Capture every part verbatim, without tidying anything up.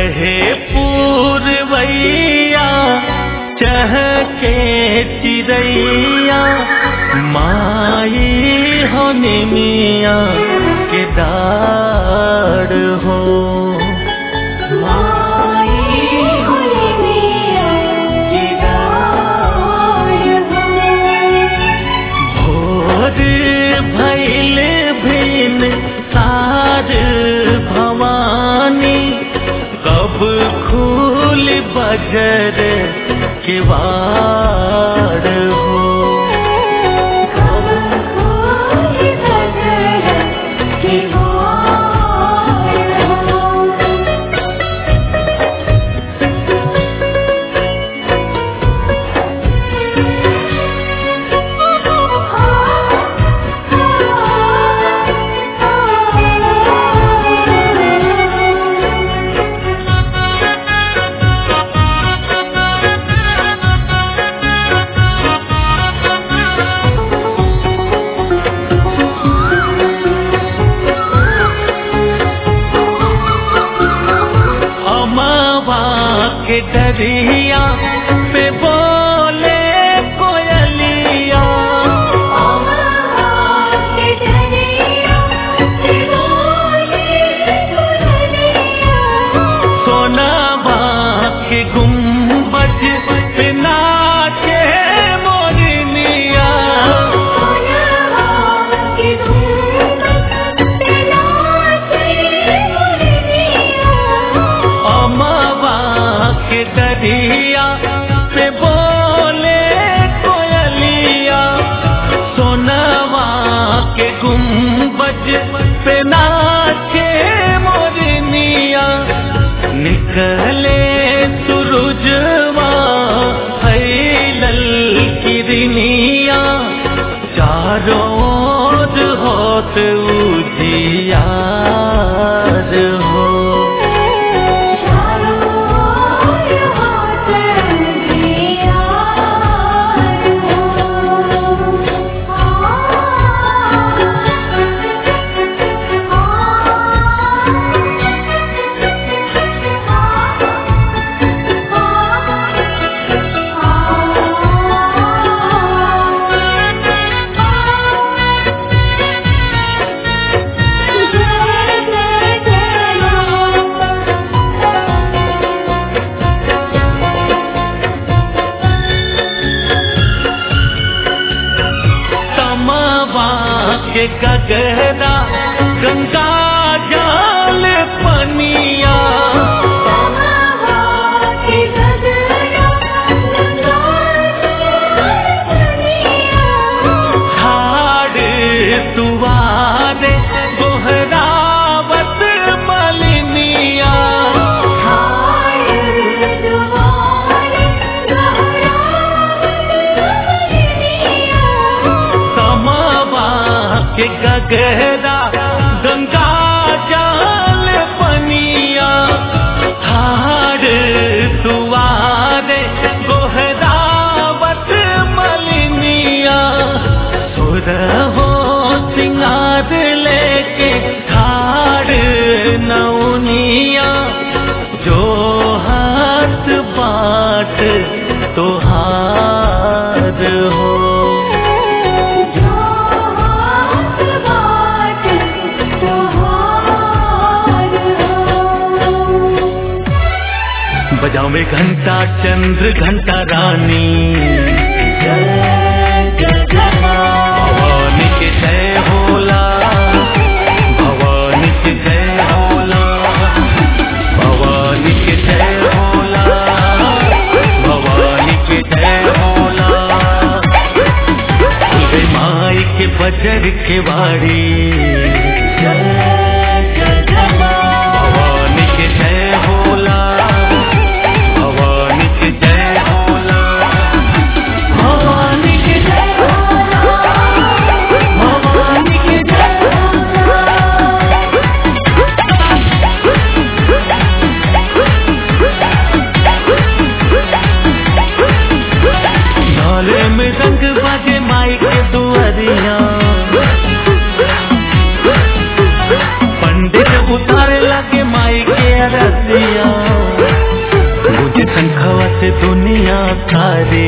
बहे पूरवैया चहके चिड़ैया माई होने मिया के डार हो। भोर भैल भिन सार भवानी कब खूल बजर के वार हो। के डरिया पे बोले कोयलिया के डरिया पे बोले कोयलिया सोनावा के गुम्बज पे नाचे मोरनिया सोनावा के गुम्बज पे नाचे मोरनिया अमवा के दरिया पे बोले कोयलिया सोनवा के गुम्बज पे नाचे मोरनिया निकले सूरजवा फैलल किरनिया चारों ओर होत उजियार हो। के गगरा गंगा जल पनिया के गगरा गंगा ठाड़ तुवारे गोहरावत मलिनिया के गगरा गंगा जल पनिया ठाड़ तुवारे गोहरावत मलिनिया सुर हो सिंगार लेके ठाड़ नौनिया जो हाथ बाट तोहार हो। बजाओ में घंटा चंद्र घंटा रानी भवानी के जय होला भवानी के जय होला भवानी के जय होला भवानी के जय होला माई के बजर के बाड़ी भवानी के जय होला भवानी के जय होला भवानी के जय होला भवानी के जय नाले में रंग बाजे माई के दुआरिया पंडित उतारे लगे माई के अरसिया जयकारी।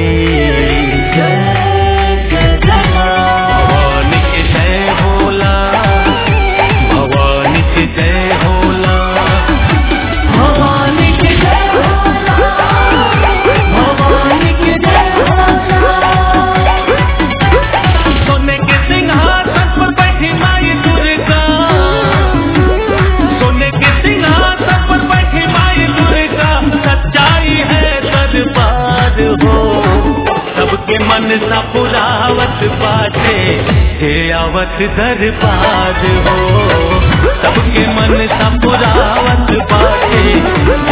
भवानी की जय होला, भवानी की जय होला, भवानी की जय होला, भवानी की जय होला। सोने के सिंहासन पर बैठी माई दुर्गा, सोने के सिंहासन पर बैठी माई दुर्गा, सच्चाई है दरबार हो, सबके मन सा पुरावत बाटे, हे आवत दरबार हो, सबके मन सा पुरावत बाटे,